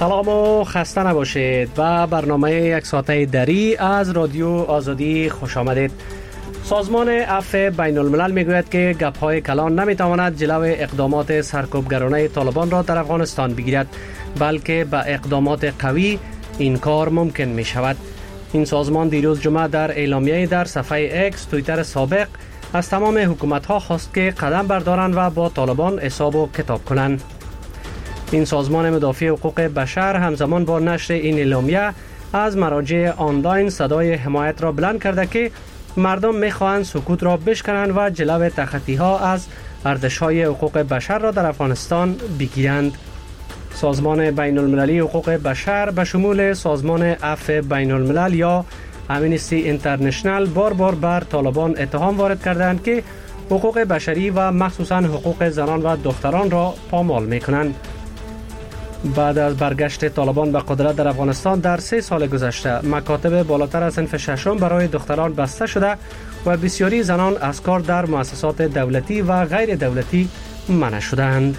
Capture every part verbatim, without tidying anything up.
سلام و خسته نباشید. و برنامه یک ساعته دری از رادیو آزادی خوش آمدید. سازمان عفو بین الملل میگوید که گپ‌های کلان نمیتواند جلو اقدامات سرکوبگرانه طالبان را در افغانستان بگیرد، بلکه با اقدامات قوی این کار ممکن می شود. این سازمان دیروز جمعه در اعلامیه در صفحه اکس توییتر سابق از تمام حکومت‌ها خواست که قدم بردارند و با طالبان حساب و کتاب کنند. این سازمان مدافع حقوق بشر همزمان با نشر این اعلامیه از مراجع آنلاین صدای حمایت را بلند کرده که مردم می‌خواهند سکوت را بشکنند و جلو تخطی‌ها از ارزش‌های حقوق بشر را در افغانستان بگیرند. سازمان بین المللی حقوق بشر به شمول سازمان عفو بین الملل یا امنستی اینترنشنل بار بار بر طالبان اتهام وارد کردند که حقوق بشری و مخصوصاً حقوق زنان و دختران را پامال می‌کنند. بعد از برگشت طالبان به قدرت در افغانستان در سه سال گذشته مکاتب بالاتر از صنف ششم برای دختران بسته شده و بسیاری زنان از کار در مؤسسات دولتی و غیر دولتی منع شدند.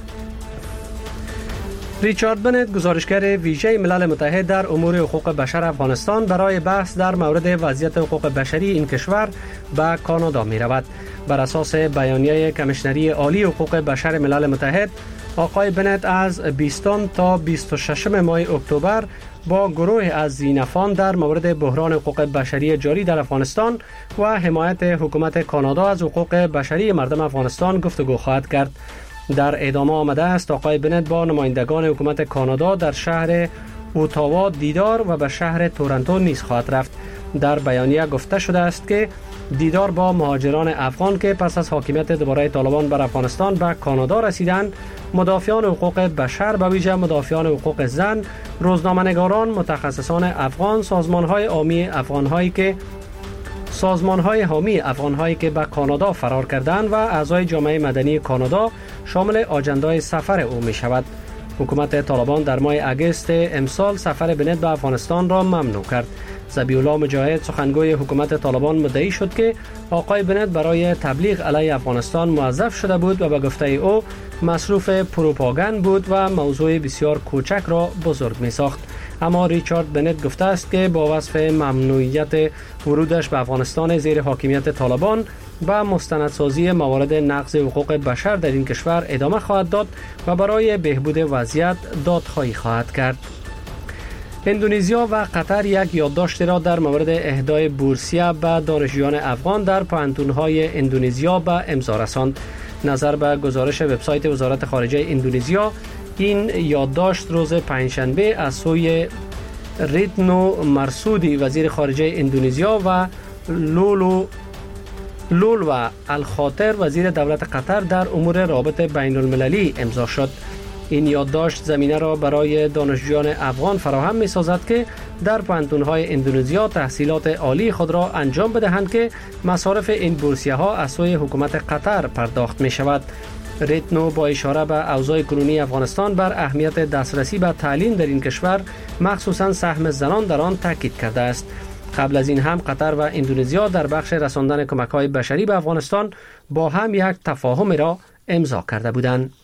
ریچارد بنت، گزارشگر ویژه ملل متحد در امور حقوق بشر افغانستان، برای بحث در مورد وضعیت حقوق بشری این کشور به کانادا می رود. بر اساس بیانیه کمیشنری عالی حقوق بشر ملل متحد، آقای بنت از بیستم تا بیست و ششم ماه اکتبر با گروه از زینفان در مورد بحران حقوق بشری جاری در افغانستان و حمایت حکومت کانادا از حقوق بشری مردم افغانستان گفتگو خواهد کرد. در ادامه آمده است آقای بنت با نمایندگان حکومت کانادا در شهر اوتاوا دیدار و به شهر تورنتو نیز خواهد رفت. در بیانیه گفته شده است که دیدار با مهاجران افغان که پس از حاکمیت دوباره طالبان بر افغانستان به کانادا رسیدند، مدافعان حقوق بشر به ویژه مدافعان حقوق زن، روزنامه‌نگاران، متخصصان افغان، سازمان‌های عامی افغان‌هایی که سازمان‌های حامی افغان‌هایی که به کانادا فرار کردند و اعضای جامعه مدنی کانادا شامل آجندای سفر او می‌شود. حکومت طالبان در ماه اگست امسال سفر بنت به افغانستان را ممنوع کرد. ذبیح الله مجاهد، سخنگوی حکومت طالبان، مدعی شد که آقای بنت برای تبلیغ علیه افغانستان موظف شده بود و به گفته او مصروف پروپاگاند بود و موضوع بسیار کوچک را بزرگ می ساخت. اما ریچارد بنت گفته است که با وصف ممنوعیت ورودش به افغانستان زیر حاکمیت طالبان و مستندسازی موارد نقض حقوق بشر در این کشور ادامه خواهد داد و برای بهبود وضعیت دادخواهی خواهد کرد. اندونزیا و قطر یک یادداشتی را در مورد اهدای بورسیه به دانشجویان افغان در پوهنتون‌های اندونزیا به امضا رساند. نظر به گزارش وبسایت وزارت خارجه اندونزیا، این یادداشت روز پنجشنبه از سوی ریتنو مرسودی، وزیر خارجه اندونزیا، و لولو لولو الخاطر، وزیر دولت قطر، در امور روابط بین المللی امضا شد. این یادداشت زمینه را برای دانشجویان افغان فراهم می سازد که در پوهنتون‌های اندونزیا تحصیلات عالی خود را انجام بدهند که مصارف این بورسیه ها از سوی حکومت قطر پرداخت می شود. ریتنو با اشاره به اوضاع کنونی افغانستان بر اهمیت دسترسی به تعلیم در این کشور، مخصوصاً سهم زنان در آن، تاکید کرده است. قبل از این هم قطر و اندونزیا در بخش رساندن کمک‌های بشری به افغانستان با هم یک تفاهم را امضا کرده بودند.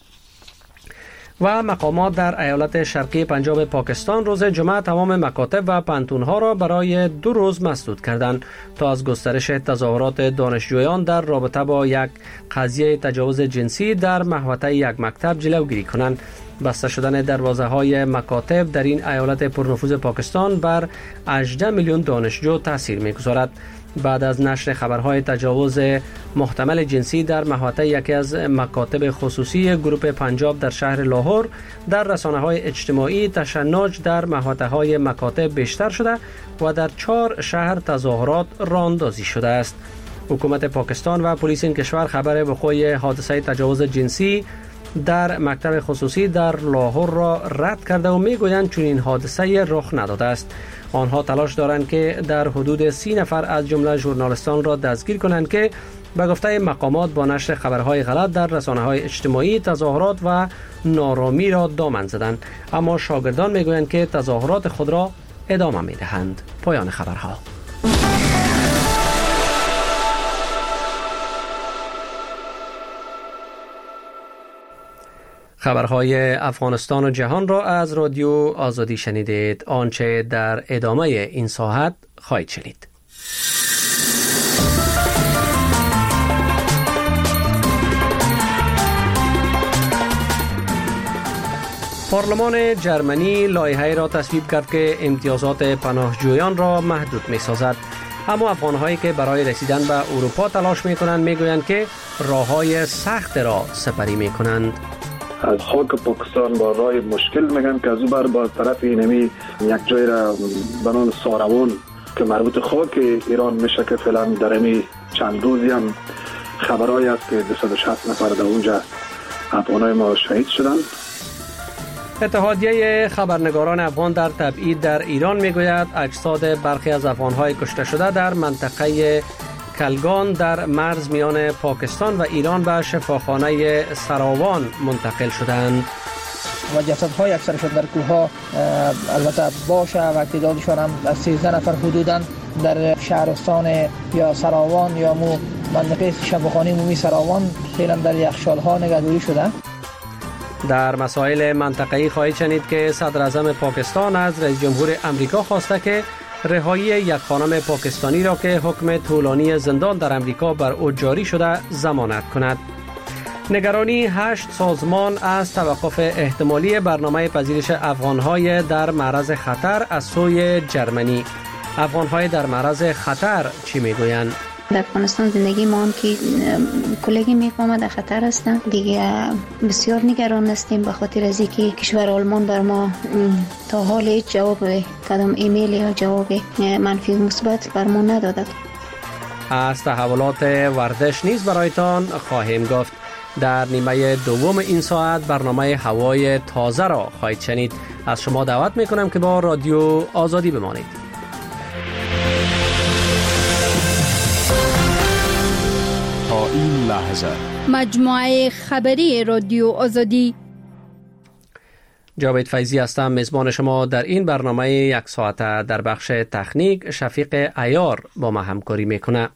و مقامات در ایالت شرقی پنجاب پاکستان روز جمعه تمام مکاتب و پوهنتون‌ها را برای دو روز مسدود کردند تا از گسترش تظاهرات دانشجویان در رابطه با یک قضیه تجاوز جنسی در محوطه یک مکتب جلوگیری کنند. بسته شدن دروازه‌های مکاتب در این ایالت پرنفوذ پاکستان بر هجده میلیون دانشجو تاثیر می‌گذارد. بعد از نشر خبرهای تجاوز محتمل جنسی در محوطه یکی از مکاتب خصوصی گروپ پنجاب در شهر لاهور، در رسانه‌های اجتماعی تشنج در محوطه‌های مکاتب بیشتر شده و در چهار شهر تظاهرات راه‌اندازی شده است. حکومت پاکستان و پلیس این کشور خبر وقوع حادثه تجاوز جنسی در مکتب خصوصی در لاهور را رد کرده و میگویند چون این حادثه رخ نداده است. آنها تلاش دارند که در حدود سی نفر از جمله ژورنالیستان را دستگیر کنند که به گفته مقامات با نشر خبرهای غلط در رسانه‌های اجتماعی تظاهرات و نارامی را دامن زدند. اما شاگردان میگویند که تظاهرات خود را ادامه میدهند. پایان خبرها. خبرهای افغانستان و جهان را از رادیو آزادی شنیدید. آنچه در ادامه این ساعت خواهید شنید. پارلمان جرمنی لایحه‌ای را تصویب کرد که امتیازات پناهجویان را محدود می‌سازد. اما افغان‌هایی که برای رسیدن به اروپا تلاش می‌کنند می‌گویند که راه‌های سخت را سپری می‌کنند. از خاک پاکستان با راه مشکل میگن که از اون بر با طرف اینمی یک جای را به نام ساروان که مربوط خاک ایران میشه که فعلا در امی چند روزی هم خبرایی است که دویست و شصت نفر در اونجا افغانای ما شهید شدند. اتحادیه خبرنگاران افغان در تبعید در ایران میگوید اجساد برخی از افغان‌های کشته شده در منطقه کلگان در مرز میان پاکستان و ایران به شفاخانه سراوان منتقل شدند. و جسدهای اکثرشان در کوه‌ها البته باشه و تعدادشان هم از سیزده نفر حدوداً در شهرستان یا سراوان یا مو منطقه شفاخانه عمومی سراوان فعلا در یخچال‌ها نگهداری شده. در مسائل منطقه‌ای خواهید شنید که صدر اعظم پاکستان از رئیس جمهور امریکا خواسته که رهایی یک خانم پاکستانی را که حکم طولانی زندان در امریکا بر او جاری شده ضمانت کند. نگرانی هشت سازمان از توقف احتمالی برنامه پذیرش افغان‌های در معرض خطر از سوی جرمنی. افغان‌های در معرض خطر چی میگویند؟ در افغانستان زندگی ما هم که کلگی میفهمه در خطر هستن دیگه. بسیار نگران هستیم به خاطر از اینکه کشور آلمان بر ما تا حال هیچ جواب کدام ایمیل یا جواب منفی مثبت بر ما نداده. از تحولات ورزش نیز برایتان خواهیم گفت. در نیمه دوم این ساعت برنامه هوای تازه را خواهید شنید. از شما دعوت میکنم که با رادیو آزادی بمانید. تا این لحظه مجموعه خبری رادیو آزادی. جاوید فیضی هستم میزبان شما در این برنامه یک ساعته. در بخش تکنیک شفیق عیار با ما همکاری میکنه.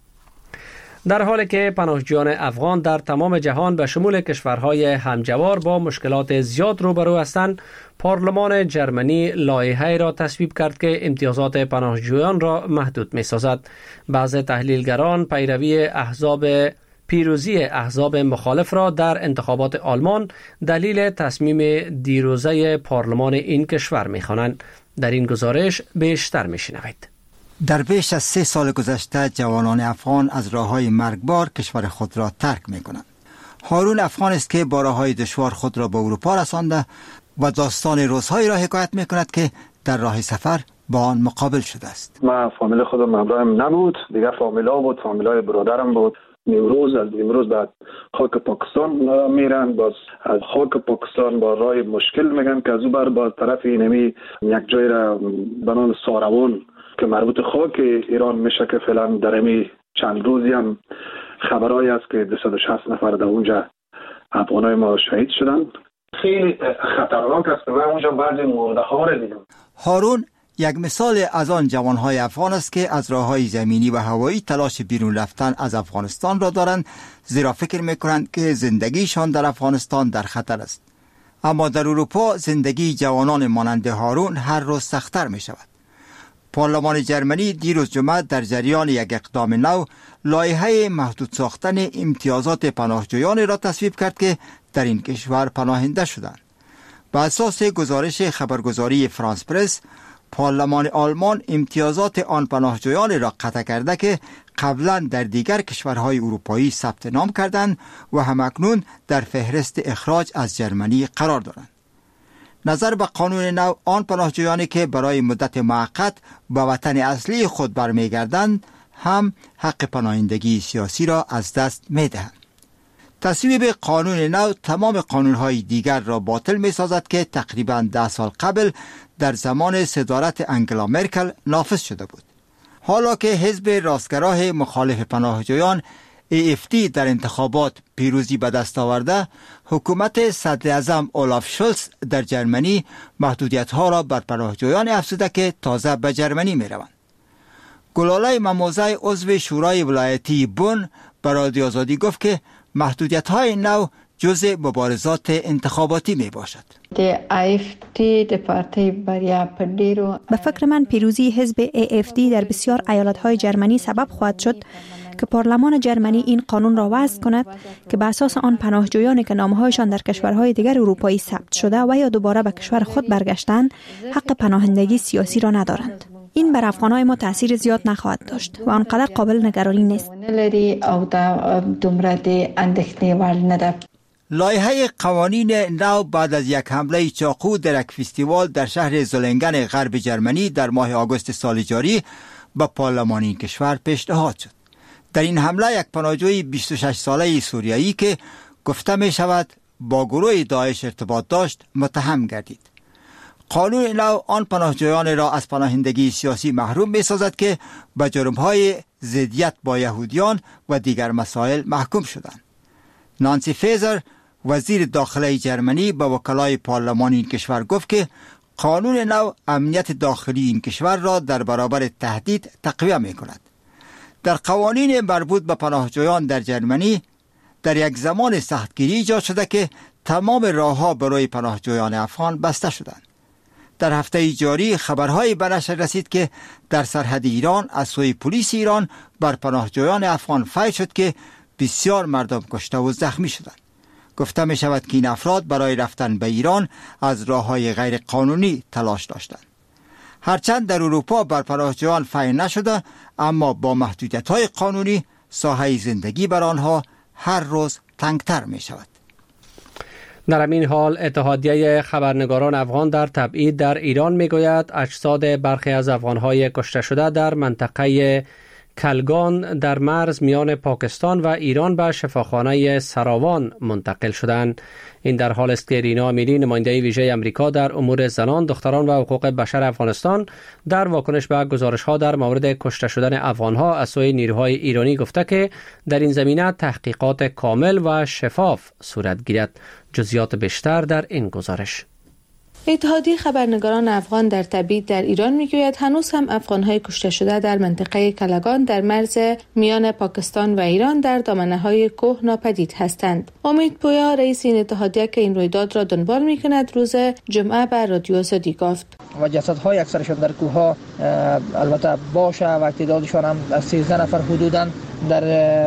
در حالی که پناهجویان افغان در تمام جهان به شمول کشورهای همجوار با مشکلات زیاد روبرو هستند، پارلمان جرمنی لایحه‌ای را تصویب کرد که امتیازات پناهجویان را محدود می‌سازد. بعضی تحلیلگران پیروی احزاب پیروزی احزاب مخالف را در انتخابات آلمان دلیل تصمیم دیروزه پارلمان این کشور می‌خوانند. در این گزارش بیشتر می‌شنوید. در بیش از سه سال گذشته جوانان افغان از راه‌های مرگبار کشور خود را ترک می‌کنند. هارون افغان است که با راه‌های دشوار خود را به اروپا رسانده و داستان روزهایی را حکایت می‌کند که در راه سفر با آن مقابل شده است. من فامیل خودم همراهم نبود، دیگه فامیلا بود، فامیلای برادرم بود. نیمروز از نیمروز بعد خاک پاکستان میرن، باز از خاک پاکستان با راه مشکل میگن که از اون بر با طرف اینمی یک جای را به نام ساروان که مربوط خاک ایران میشه که فعلا در امی چند روزی هم خبرایی است که دویست و شصت نفر در اونجا افغانای ما شهید شدند. خیلی خطرناک است. من اونجا بعضی مرده‌ها رو دیدم. هارون یک مثال از آن جوانهای افغان است که از راههای زمینی و هوایی تلاش بیرون رفتن از افغانستان را دارند، زیرا فکر میکنند که زندگیشان در افغانستان در خطر است. اما در اروپا زندگی جوانان مانند هارون هر روز سخت‌تر می شود. پارلمان جرمنی دیروز جمعه در جریان یک اقدام نو لایحه محدود ساختن امتیازات پناهجویان را تصویب کرد که در این کشور پناهنده شدند. بر اساس گزارش خبرگزاری فرانس پرس، پارلمان آلمان امتیازات آن پناهجویان را قطع کرده که قبلا در دیگر کشورهای اروپایی ثبت نام کردند و همکنون در فهرست اخراج از جرمنی قرار دارند. نظر به قانون نو، آن پناهجویانی که برای مدت موقت به وطن اصلی خود برمیگردند هم حق پناهندگی سیاسی را از دست می‌دهند. تصویب قانون نو تمام قانون‌های دیگر را باطل می‌سازد که تقریباً ده سال قبل در زمان صدارت انگلا مرکل نافذ شده بود. حالا که حزب راستگراه مخالف پناهجویان ای اف دی در انتخابات پیروزی به دست آورده، حکومت صدر اعظم اولاف شولز در جرمنی محدودیت‌ها را بر پناهجویان افزوده که تازه به جرمنی می‌روند. گلاله مموزه عضو شورای ولایتی بون به رادیو آزادی گفت که محدودیت‌های نو جزء مبارزات انتخاباتی می باشد. به فکر من پیروزی حزب ای اف دی در بسیار ایالت‌های جرمنی سبب خواهد شد که پارلمان جرمنی این قانون را وضع کند که به اساس آن پناهجویانی که نامه‌هایشان در کشورهای دیگر اروپایی ثبت شده و یا دوباره به کشور خود برگشتند حق پناهندگی سیاسی را ندارند. این بر افغان‌های ما تأثیر زیاد نخواهد داشت و آنقدر قابل نگرانی نیست. لایحه قوانین نو بعد از یک حمله چاقو در یک فستیوال در شهر زولنگن غرب جرمنی در ماه آگوست سال جاری به پارلمان این کشور پیشنهاد شد. در این حمله یک پناهجوی بیست و شش ساله سوریایی که گفته می شود با گروه داعش ارتباط داشت متهم گردید. قانون نو آن پناهجویان را از پناهندگی سیاسی محروم می سازد که به جرم‌های ضدیت با یهودیان و دیگر مسائل محکوم شدند. نانسی فیزر وزیر داخلی جرمنی به وکلای پارلمان این کشور گفت که قانون نو امنیت داخلی این کشور را در برابر تهدید تقویت می کند. در قوانین مربوط به پناهجویان در جرمنی در یک زمان سختگیری ایجاد شده که تمام راه‌ها برای پناهجویان افغان بسته شدند. در هفته جاری خبرهایی به نشر رسید که در سرحد ایران از سوی پلیس ایران بر پناهجویان افغان فیض شد که بسیار مردم کشته و زخمی شدند. گفته می شود که این افراد برای رفتن به ایران از راه‌های غیر قانونی تلاش داشتند. هرچند در اروپا بر پناهجویان فیض نشده، اما با محدودیت‌های قانونی ساحه زندگی بر آنها هر روز تنگتر می شود. در این حال اتحادیه خبرنگاران افغان در تبعید در ایران می گوید اجساد برخی از افغان‌های کشته شده در منطقه کلگان در مرز میان پاکستان و ایران به شفاخانه سراوان منتقل شدند. این در حال است که رینا امیری نماینده ویژه امریکا در امور زنان، دختران و حقوق بشر افغانستان در واکنش به گزارش‌ها در مورد کشته شدن افغان‌ها از سوی نیروهای ایرانی گفته که در این زمینه تحقیقات کامل و شفاف صورت گیرد. جزئیات بیشتر در این گزارش. اتحادیه خبرنگاران افغان در تبعید در ایران میگوید هنوز هم افغان‌های کشته شده در منطقه کلگان در مرز میان پاکستان و ایران در دامنه‌های کوه ناپدید هستند. امید پویا رئیس این اتحادیه که این رویداد را دنبال می‌کند روز جمعه بر رادیو آزادی گفت و جسدهای اکثرشان در کوه‌ها البته باشه و تعدادشان هم از سیزده نفر حدوداً در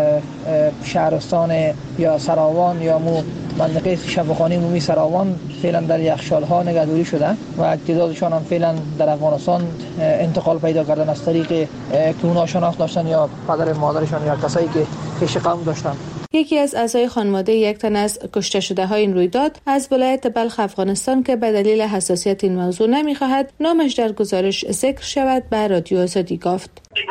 شهرستان یا سراوان یا مو منطقه شفاخانه عمومی سراوان فعلا در یخچال‌ها نگهداری شده و تعدادشان هم فعلا در افغانستان انتقال پیدا کردن از طریق که اونها شناخت داشتن یا پدر مادرشان یا کسایی که پیش قوم داشتن. یکی از اعضای خانواده یک تن از کشته شده های این رویداد از ولایت بلخ افغانستان که به دلیل حساسیت این موضوع نمی‌خواهد نامش در گزارش ذکر شود به رادیو آزادی گفت.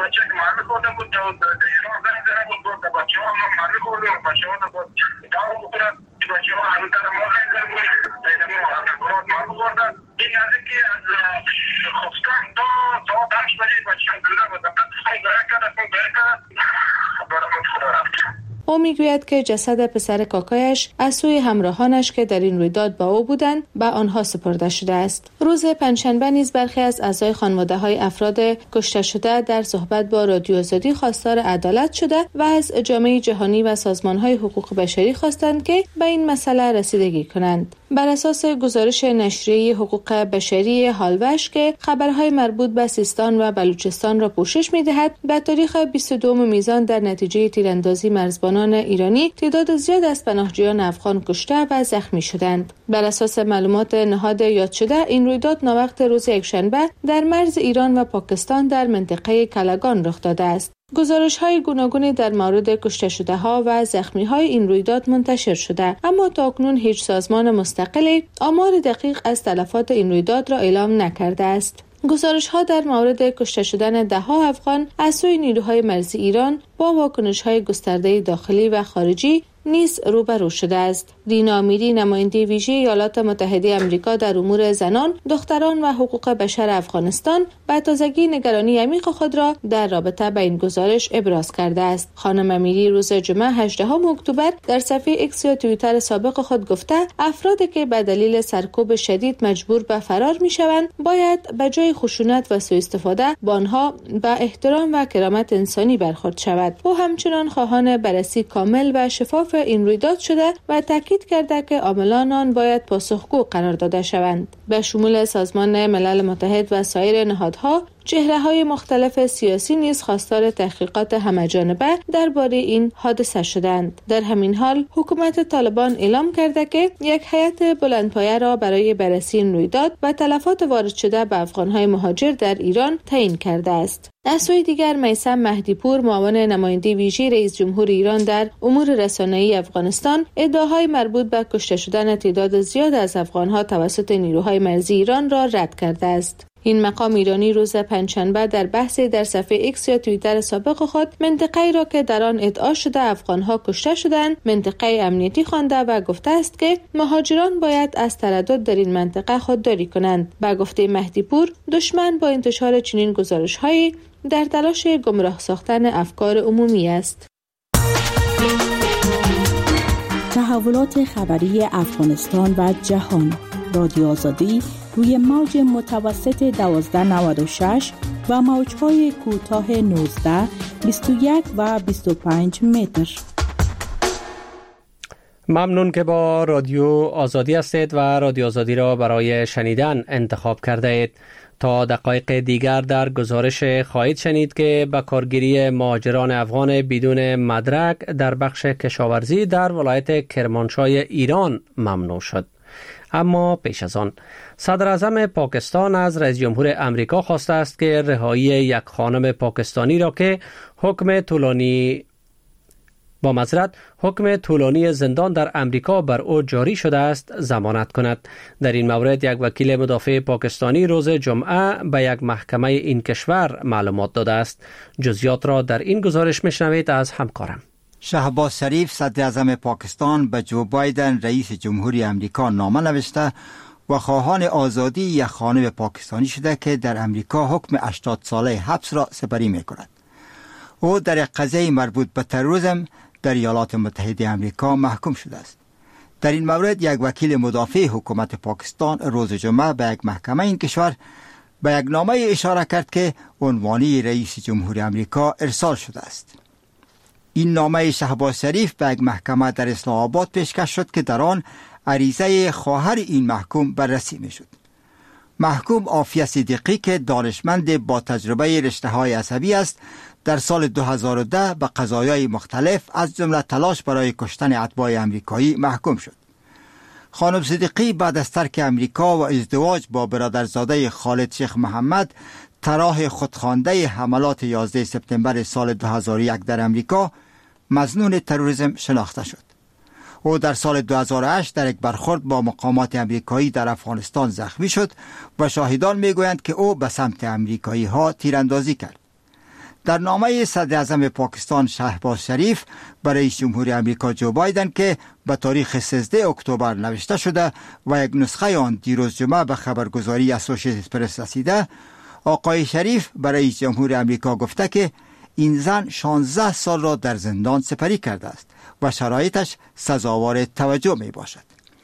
او میگوید که جسد پسر کاکایش از سوی همراهانش که در این رویداد با او بودند به آنها سپرده شده است. روز پنجشنبه نیز برخی از اعضای خانواده های افراد کشته شده در صحبت با رادیو آزادی خواستار عدالت شده و از جامعه جهانی و سازمان های حقوق بشری خواستند که به این مسئله رسیدگی کنند. بر اساس گزارش نشریه حقوق بشری هالوش که خبرهای مربوط به سیستان و بلوچستان را پوشش می‌دهد، به تاریخ بیست و دوم میزان در نتیجه تیراندازی مرزبانان ایرانی تعداد زیاد از پناهجویان افغان کشته و زخمی شدند. بر اساس معلومات نهاد یاد شده این رویداد ناوقت روز یکشنبه در مرز ایران و پاکستان در منطقه کلگان رخ داده است. گزارش‌های گوناگونی در مورد کشته شده‌ها و زخمی‌های این رویداد منتشر شده، اما تاکنون هیچ سازمان مستقلی آمار دقیق از تلفات این رویداد را اعلام نکرده است. گزارش‌ها در مورد کشته شدن ده‌ها افغان از سوی نیروهای مرزی ایران با واکنش‌های گسترده داخلی و خارجی نیز روبرو شده است. رینا امیری نماینده ویژه ایالات متحده آمریکا در امور زنان، دختران و حقوق بشر افغانستان به تازگی نگرانی عمیق خود را در رابطه با این گزارش ابراز کرده است. خانم امیری روز جمعه هجدهم اکتبر در صفحه ایکس یا توییتر سابق خود گفته افرادی که به دلیل سرکوب شدید مجبور به فرار می‌شوند باید به جای خشونت و سوء استفاده با آنها با احترام و کرامت انسانی برخورد شود. شود. او همچنان خواهان بررسی کامل و شفاف این رویداد شده و تاکید کرده که عاملان آن باید پاسخگو قرار داده شوند. به شمول سازمان ملل متحد و سایر نهادها، چهره‌های مختلف سیاسی نیز خواستار تحقیقات همه‌جانبه درباره این حادثه شدند. در همین حال حکومت طالبان اعلام کرده که یک هیئت بلندپایه را برای بررسی این رویداد و تلفات وارد شده به افغان‌های مهاجر در ایران تعیین کرده است. از سوی دیگر میثم مهدی‌پور، معاون نماینده ویژه رئیس جمهور ایران در امور رسانه‌ای افغانستان، ادعاهای مربوط به کشته شدن تعداد زیاد از افغان‌ها توسط نیروهای مرزی ایران را رد کرده است. این مقام ایرانی روز پنجشنبه در بحثی در صفحه ایکس یا توییتر سابق خود منطقه‌ای را که در آن ادعا شده افغان‌ها کشته شدند منطقه امنیتی خوانده و گفته است که مهاجران باید از تردد در این منطقه خودداری کنند. با گفته مهدی‌پور، دشمن با انتشار چنین گزارش‌هایی در تلاش گمراه ساختن افکار عمومی است. تحولات خبری افغانستان و جهان. رادیو آزادی روی موج متوسط دوازده نود و شش و موج‌های کوتاه نوزده، بیست و یک و بیست و پنج متر. ممنون که با رادیو آزادی هستید و رادیو آزادی را برای شنیدن انتخاب کرده اید. تا دقایق دیگر در گزارش خواهید شنید که به کارگیری مهاجران افغان بدون مدرک در بخش کشاورزی در ولایت کرمانشاه ایران ممنوع شد. اما پیش از آن صدر اعظم پاکستان از رئیس جمهور امریکا خواسته است که رهایی یک خانم پاکستانی را که حکم طولانی با معذرت حکم طولانی زندان در امریکا بر او جاری شده است ضمانت کند. در این مورد یک وکیل مدافع پاکستانی روز جمعه به یک محکمه این کشور معلومات داده است. جزئیات را در این گزارش میشنوید از همکارم. شهباز شریف صدر اعظم پاکستان به جو بایدن رئیس جمهوری امریکا نامه نوشته و خواهان آزادی یک خانم پاکستانی شده که در امریکا حکم هشتاد ساله حبس را سپری می کند. او در یک قضیه مربوط به تروریسم در ایالات متحده امریکا محکوم شده است. در این مورد یک وکیل مدافع حکومت پاکستان روز جمعه به یک محکمه این کشور به یک نامه اشاره کرد که عنوانی رئیس جمهوری امریکا ارسال شده است. این نامه شهباز شریف به یک محکمه در اسلام آباد پیشکش شد که در آن عریضه خواهر این محکوم بررسی می شد. محکوم عافیه صدیقی که دانشمند با تجربه رشته‌های عصبی است، در سال دو هزار و ده به قضایای مختلف از جمله تلاش برای کشتن اتباع امریکایی محکوم شد. خانم صدیقی بعد از ترک امریکا و ازدواج با برادرزاده خالد شیخ محمد طراح خودخوانده حملات یازده سپتامبر سال دو هزار و یک در امریکا مظنون تروریسم شناخته شد. او در سال دو هزار و هشت در یک برخورد با مقامات امریکایی در افغانستان زخمی شد و شاهدان میگویند که او به سمت امریکایی ها تیراندازی کرد. در نامه صدر اعظم پاکستان شهباز شریف برای رئیس جمهور امریکا جو بایدن که به تاریخ سیزده اکتبر نوشته شده و یک نسخه آن دیروز جمعه به خبرگزاری اسوسییتد پرس رسیده، آقای شریف برای رئیس جمهور امریکا گفته که این زن شانزده سال را در زندان سپری کرده است و شرایطش سزاوار توجه می باشد.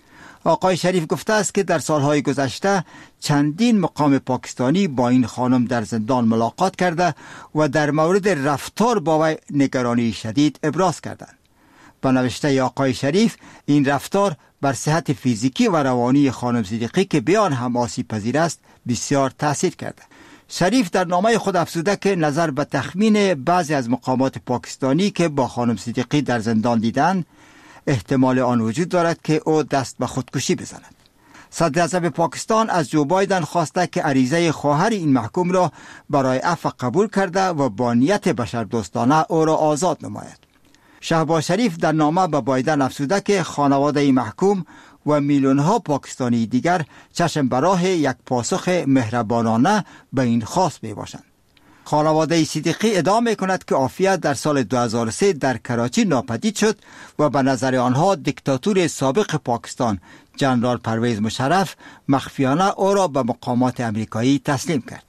آقای شریف گفته است که در سالهای گذشته چندین مقام پاکستانی با این خانم در زندان ملاقات کرده و در مورد رفتار با وی نگرانی شدید ابراز کردند. با نوشته آقای شریف، این رفتار بر صحت فیزیکی و روانی خانم صدیقی که بیان هم آسیب پذیر است بسیار تاثیر کرده. شریف در نامه خود افزوده که نظر به تخمین بعضی از مقامات پاکستانی که با خانم صدیقی در زندان دیدند، احتمال آن وجود دارد که او دست به خودکشی بزند. صدر اعظم پاکستان از جو بایدن خواسته که عریضه خواهر این محکوم را برای عفو قبول کرده و با نیت بشردوستانه او را آزاد نماید. شهباز شریف در نامه به بایدن افزوده که خانواده محکوم و میلیون‌ها پاکستانی دیگر چشم به راه یک پاسخ مهربانانه به این خواست می باشند. خانواده صدیقی ادعا می کند که عافیه در سال دو هزار و سه در کراچی ناپدید شد و به نظر آنها دیکتاتور سابق پاکستان جنرال پرویز مشرف مخفیانه او را به مقامات امریکایی تسلیم کرد.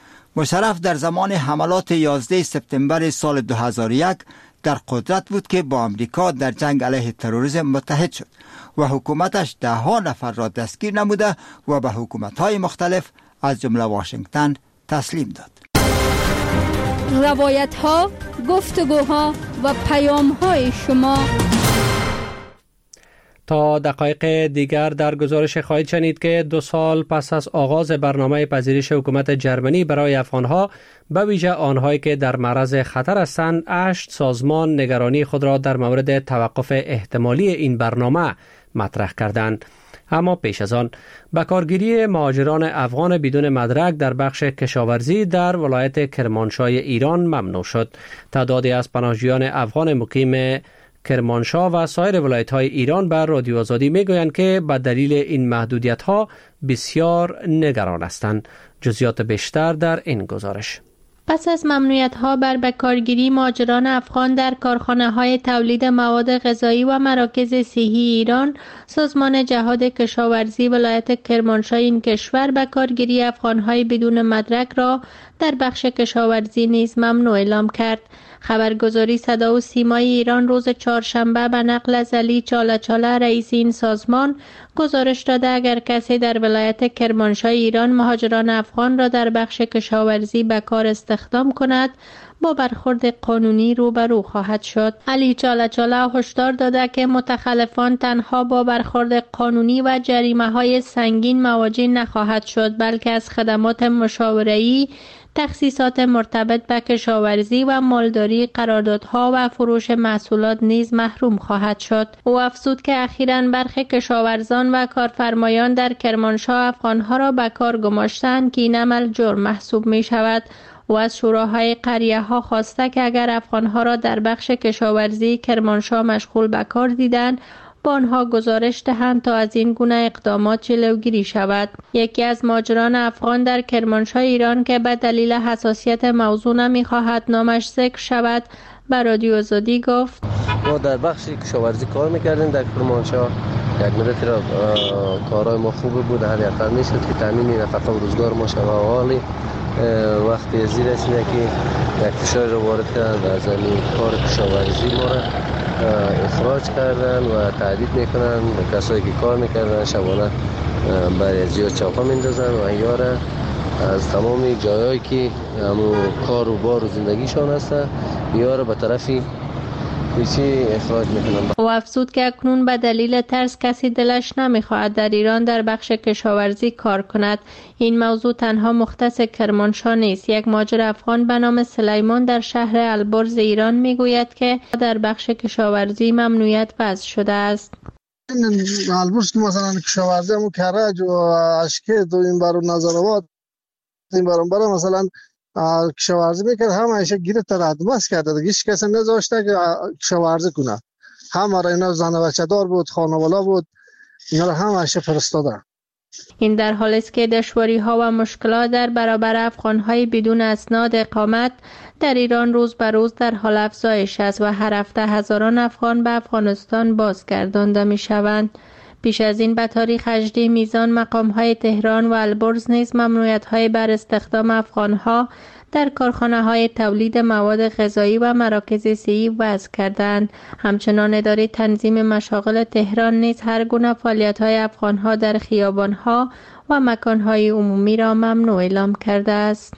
مشرف در زمان حملات یازده سپتامبر سال دو هزار و یک در قدرت بود که با امریکا در جنگ علیه تروریسم متحد شد و حکومتش ده ها نفر را دستگیر نموده و به حکومت‌های مختلف از جمله واشنگتن تسلیم داد. روایت ها، گفتگوها و پیام‌های شما. تا دقایق دیگر در گزارش خواهید شنید که دو سال پس از آغاز برنامه پذیرش حکومت جرمنی برای افغانها، به ویژه آنهایی که در معرض خطر هستند، هشت سازمان نگرانی خود را در مورد توقف احتمالی این برنامه مطرح کردند. اما پیش از آن به کارگیری مهاجران افغان بدون مدرک در بخش کشاورزی در ولایت کرمانشاه ایران ممنوع شد. تعدادی از پناهجویان افغان مقیم کرمانشاه و سایر ولایت‌های ایران بر رادیو آزادی می‌گویند که به دلیل این محدودیت‌ها بسیار نگران هستند. جزئیات بیشتر در این گزارش. پس از ممنوعیت‌ها بر بکارگیری مهاجران افغان در کارخانه‌های تولید مواد غذایی و مراکز صحی ایران، سازمان جهاد کشاورزی ولایت کرمانشاه این کشور بکارگیری افغان‌های بدون مدرک را در بخش کشاورزی نیز ممنوع اعلام کرد. خبرگزاری صدا و سیمای ایران روز چهارشنبه به نقل از علی چاله چاله رئیس این سازمان گزارش داده اگر کسی در ولایت کرمانشاه ایران مهاجران افغان را در بخش کشاورزی به کار استخدام کند، با برخورد قانونی روبرو خواهد شد. علی چاله چاله هشدار داده که متخلفان تنها با برخورد قانونی و جریمه‌های سنگین مواجه نخواهد شد، بلکه از خدمات مشاوره‌ای، تخصیصات مرتبط به کشاورزی و مالداری، قراردادها و فروش محصولات نیز محروم خواهد شد. او افزود که اخیراً برخی کشاورزان و کارفرمایان در کرمانشاه افغانها را به کار گماشتند که این عمل جرم محسوب می شود. و از شوراهای قریه ها خواسته که اگر افغانها را در بخش کشاورزی کرمانشاه مشغول به کار دیدند، با آنها گزارش دهند تا از این گونه اقدامات جلوگیری شود. یکی از مهاجران افغان در کرمانشاه ایران که به دلیل حساسیت موضوع نمی‌خواهد نامش ذکر شود، به رادیو آزادی گفت: ما در بخش کشاورزی کار می‌کردیم در کرمانشاه. یک مدتی را کارهای ما خوب بود، هر یقین می‌شد که تامین نفقه و روزگار ما شود. حالی وقتی زیر رسیده که یک فشار رو وارد کردن در زمین کار کشاورزی ما را اخراج کردن و تهدید میکنن به کسایی که کار میکردن، شبانه برای زیاد چاپا میندازن و یا را از تمام جایایی که همون کار و بار و زندگیشان هسته یا را به طرفی بیشی اخراج میکنن. و افزود که اکنون به دلیل ترس کسی دلش نمیخواهد در ایران در بخش کشاورزی کار کند. این موضوع تنها مختص کرمانشاه نیست. یک مهاجر افغان به نام سلیمان در شهر البرز ایران میگوید که در بخش کشاورزی ممنوعیت وضع شده است. البرز که مثلا کشاورزی همون کرج و اشکت و این برون نظرآباد این برون برای مثلا کشاورزی میکرد، همه ایشه گیره تردمس کرده دیگه، هیچ کسی نذاشته که کشاورزی کنه. همه را اینا زن و بچه دار بود، خانواده بود، اینا را همه ایشه فرستاده. این در حالی است که دشواری ها و مشکلات در برابر افغان های بدون اسناد اقامت در ایران روز به روز در حال افزایش است و هر هفته هزاران افغان به افغانستان بازگردانده می شوند. پیش از این به تاریخ هجدهم میزان مقام‌های تهران و البرز نیز ممنوعیت‌های بر استخدام افغان‌ها در کارخانه‌های تولید مواد غذایی و مراکز صحی وضع کردند. همچنان اداره تنظیم مشاغل تهران نیز هر گونه فعالیت‌های افغان‌ها در خیابان‌ها و مکان‌های عمومی را ممنوع اعلام کرده است.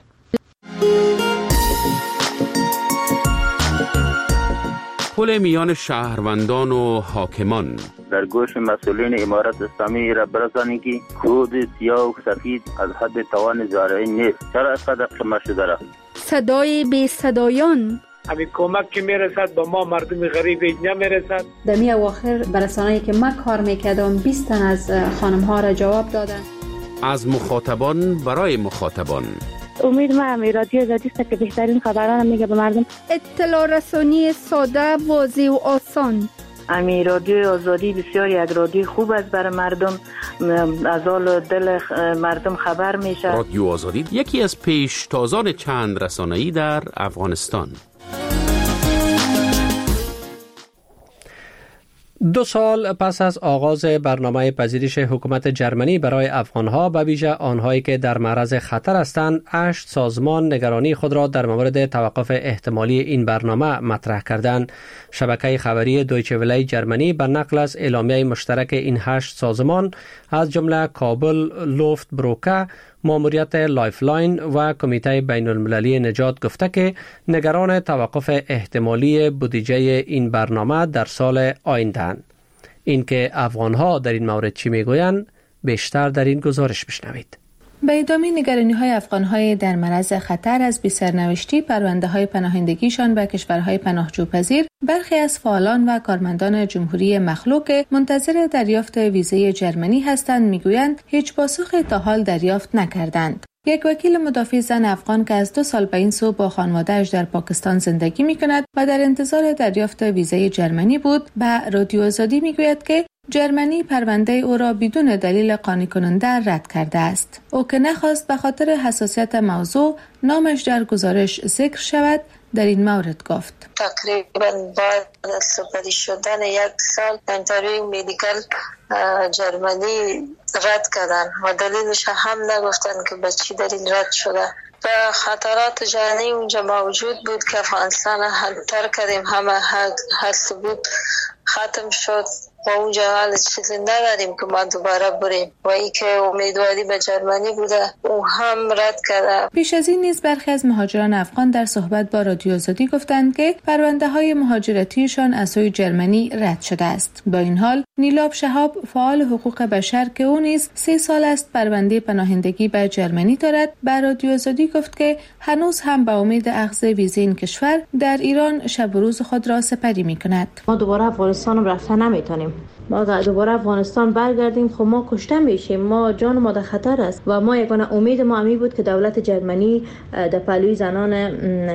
پل میان شهروندان و حاکمان در گوش مسئولین امارت اسلامی را برسانی که کود سیاه و سفید از حد توان زارعی نیست. چرا اینقدر قمه شده را؟ صدای بی صدایان، همین کمک که میرسد با ما مردم غریب نمیرسد. در می اواخر برسانه‌ای که من کار میکردم بیست تن از خانم ها را جواب دادن. از مخاطبان برای مخاطبان. امید ما امی رادیو آزادی است که بهترین خبران میگه به مردم. اطلاع رسانی ساده، واضح و آسان. امی رادیو آزادی بسیار یک رادیو خوب است برای مردم، از حال دل مردم خبر میشه. رادیو آزادی یکی از پیشتازان چند رسانه‌ای در افغانستان. دو سال پس از آغاز برنامه پذیرش حکومت جرمنی برای افغانها، به ویژه آنهایی که در معرض خطر هستند، هشت سازمان نگرانی خود را در مورد توقف احتمالی این برنامه مطرح کردند. شبکه خبری دویچه وله جرمنی به نقل از اعلامیه مشترک این هشت سازمان از جمله کابل لوفت بروکه ماموریت لایفلاین و کمیته بین المللی نجات گفته که نگران توقف احتمالی بودجه این برنامه در سال آینده‌اند. اینکه افغان‌ها در این مورد چی میگویند بیشتر در این گزارش بشنوید. به ادامه نگرانی‌های افغان‌های در معرض خطر از بی‌سرنوشتی پرونده‌های پناهندگیشان به کشورهای پناهجوپذیر، برخی از فعالان و کارمندان جمهوری مخلوع که منتظر دریافت ویزای جرمنی هستند میگویند هیچ پاسخی تا حال دریافت نکردند. یک وکیل مدافع زن افغان که از دو سال به این سو با خانواده‌اش در پاکستان زندگی می‌کند و در انتظار دریافت ویزای جرمنی بود، به رادیو آزادی میگوید که جرمنی پرونده او را بدون دلیل قانع کننده رد کرده است. او که نخواست به خاطر حساسیت موضوع نامش در گزارش ذکر شود، در این مورد گفت: تقریبا بعد از سپری شدن یک سال انتروی میدیکل جرمنی رد کردن و دلیلش هم نگفتن که به چی دلیل رد شده. و خطرات جهانی اونجا موجود بود که افغانستان حل تر کردیم، همه هست بود ختم شد و اونجا حال چیزی نداریم که ما دوباره بریم و ای که امیدواری به جرمنی بوده او هم رد کرده. پیش از این نیز برخی از مهاجران افغان در صحبت با رادیو آزادی گفتند که پرونده های مهاجرتیشان از سوی جرمنی رد شده است. با این حال نیلاب شهاب، فعال حقوق بشر که او نیز سه سال است پرونده پناهندگی به جرمنی دارد، به رادیو آزادی گفت که هنوز هم به امید اخذ ویزای این کشور در ایران شب و روز خود را سپری می‌کند. ما دوباره افغانستان رفتن نمیتونیم. ما دوباره افغانستان برگردیم خب ما کشته میشیم، ما جان ما در خطر است و ما یگانه امید ما امی بود که دولت جرمنی در پهلوی زنان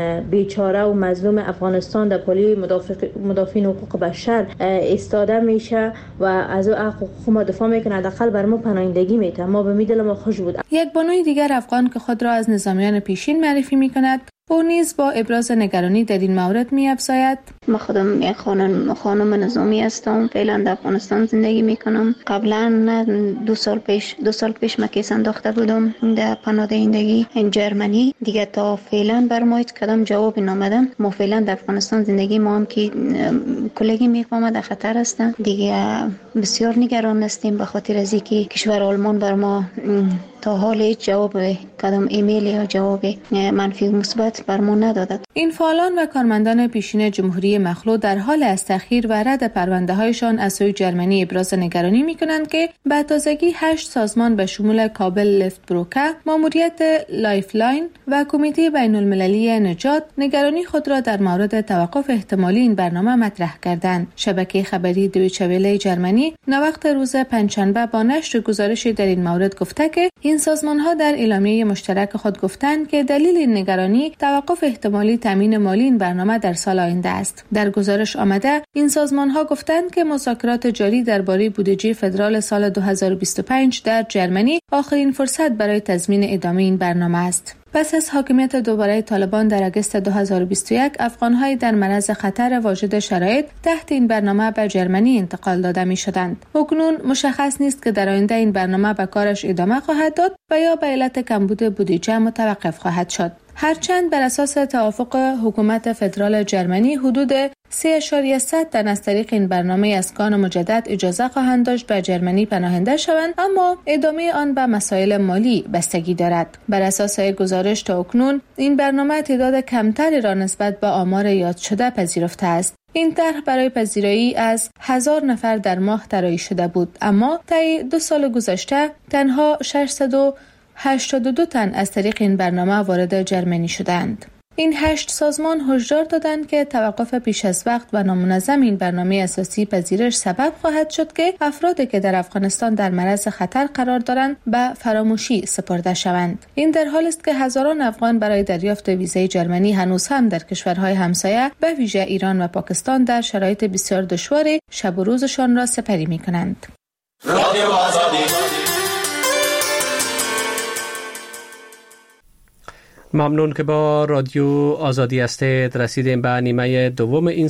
بیچاره و مظلوم افغانستان در پهلوی مدافعین حقوق بشر ایستاده میشه و از حقوق ما دفاع میکنه، حداقل بر ما پناهندگی میده. ما به دل ما خوش بود. یک بانوی دیگر افغان که خود را از نظامیان پیشین معرفی میکند، او نیز با ابراز نگرانی در این مورد می‌افزاید: من خودم یک خانم خانم نظامی هستم، فعلا در افغانستان زندگی میکنم. قبلا دو سال پیش دو سال پیش من کیس انداخته بودم در پناهندگی این جرمنی. دیگه تا فعلا بر ما هیچ کدام جواب نامدن. ما فعلا در افغانستان زندگی ما هم که کلگی میفهمه در خطر هستن. دیگه بسیار نگران هستیم به خاطر از اینکه کشور آلمان بر ما تا حال هیچ جواب کدام ایمیل یا جواب منفی مثبت بر ما ندادند. این فعالان و کارمندان پیشین جمهوری مخلوع در حال از تأخیر و رد پرونده‌هایشان از سوی جرمنی ابراز نگرانی می‌کنند که به تازگی هشت سازمان به شمول کابل لفت بروکه، ماموریت لایفلاین و کمیته بین المللی نجات نگرانی خود را در مورد توقف احتمالی این برنامه مطرح کردند. شبکه خبری دویچه وله جرمنی نوقت روز پنجشنبه با نشر گزارشی در این مورد گفته که این سازمان‌ها در اعلامیه مشترک خود گفتند که دلیل این نگرانی توقف احتمالی تامین مالی این برنامه در سال آینده است. در گزارش آمده این سازمان‌ها گفتند که مذاکرات جاری درباره بودجه فدرال سال دو هزار و بیست و پنج در جرمنی آخرین فرصت برای تضمین ادامه این برنامه است. پس از حاکمیت دوباره طالبان در آگوست دو هزار و بیست و یک، افغان‌های در معرض خطر واجد شرایط تحت این برنامه به جرمنی انتقال داده می‌شدند. اکنون مشخص نیست که در آینده این برنامه به کارش ادامه خواهد داد و یا به علت کمبود بودجه متوقف خواهد شد. هرچند بر اساس توافق حکومت فدرال جرمنی حدود سه اشاریه صفر تن از طریق این برنامه اسکان مجدد اجازه خواهند داشت به جرمنی پناهنده شوند، اما ادامه آن به مسائل مالی بستگی دارد. بر اساس گزارش تا اکنون این برنامه تعداد کمتری را نسبت به آمار یاد شده پذیرفته است. این طرح برای پذیرایی از هزار نفر در ماه طراحی شده بود، اما طی دو سال گذشته تنها ششصد و هشتاد و دو تن از طریق این برنامه وارد جرمنی شدند. این هشت سازمان هشدار دادند که توقف پیش از وقت و نامنظم این برنامه اساسی پذیرش سبب خواهد شد که افرادی که در افغانستان در معرض خطر قرار دارند به فراموشی سپرده شوند. این در حالی است که هزاران افغان برای دریافت ویزای جرمنی هنوز هم در کشورهای همسایه به ویژه ایران و پاکستان در شرایط بسیار دشواری شب و روزشان را سپری می‌کنند. ممنون که با رادیو آزادی هستید. رسیدیم به نیمه دوم این